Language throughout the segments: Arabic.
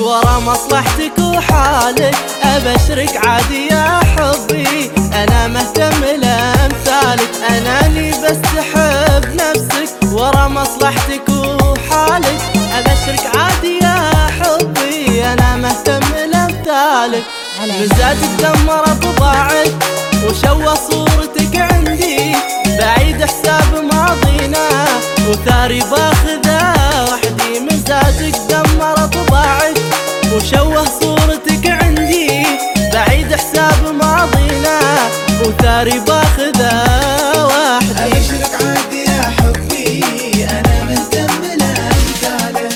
ورا مصلحتك وحالك، أبشرك عادي يا حبي أنا مهتم لأمثالك، أناني بس تحب نفسك ورا مصلحتك وحالك، أبشرك عادي يا حبي أنا مهتم لأمثالك. مزاجك دمر طباعك وشوه صورتك عندي، بعيد حساب ماضينا وثاري باخذه وحدي. مزاجك دمر طباعك وشوه صورتك عندي، بعيد حساب ماضينا وثاري باخذه وحدي. أبشرك عادي يا حبي أنا مهتم لأمثالك.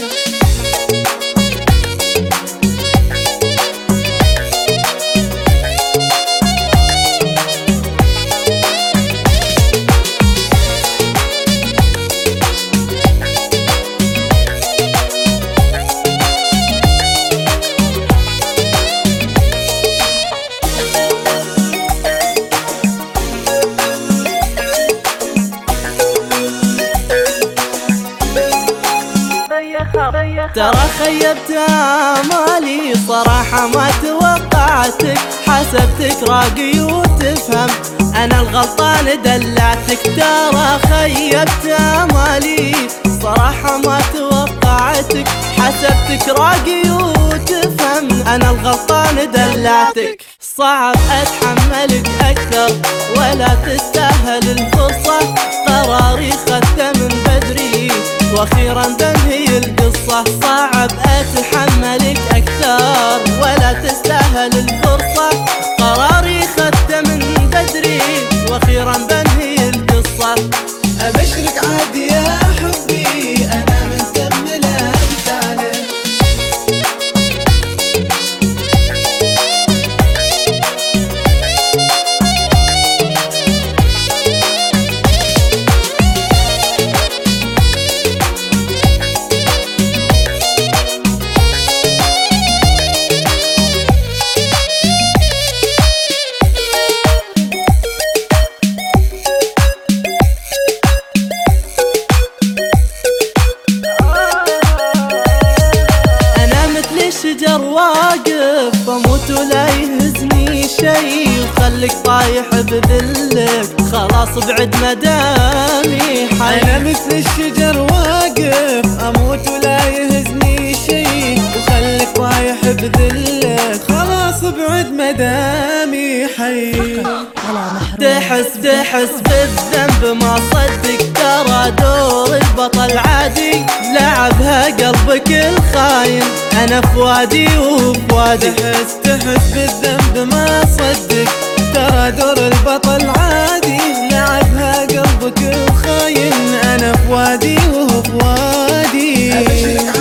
ترى خيبت آمالي صراحة ما توقعتك، حسبتك راقي وتفهم أنا الغلطان دلعتك. ترى خيبت آمالي صراحة ما توقعتك، حسبتك راقي وتفهم أنا الغلطان دلعتك. صعب أتحملك أكثر ولا تستاهل الفرصة، قراري خدته من بدري واخيرا بنهي القصة. صعب اتحملك اكثر ولا تستاهل الفرصة، قراري خدته من بدري واخيرا بنهي القصة. أبشرك عادي يا حبي أنا مهتم لأمثالك. شجر واقف بموت ولا يهزني شي، وخلك طايح بذلك خلاص بعد مدامي حي. أنا مثل الشجر واقف أموت ولا يهزني شي، وخلك طايح بذلك خلاص بعد مدامي حي. تحس بالذنب ما صدق، ترى دور البطل عادي لعبها قلبك الخاين أنا فؤادي وفؤادي. تحس بالذنب ما صدق، ترى دور البطل عادي لعبها قلبك الخاين أنا فؤادي وفؤادي.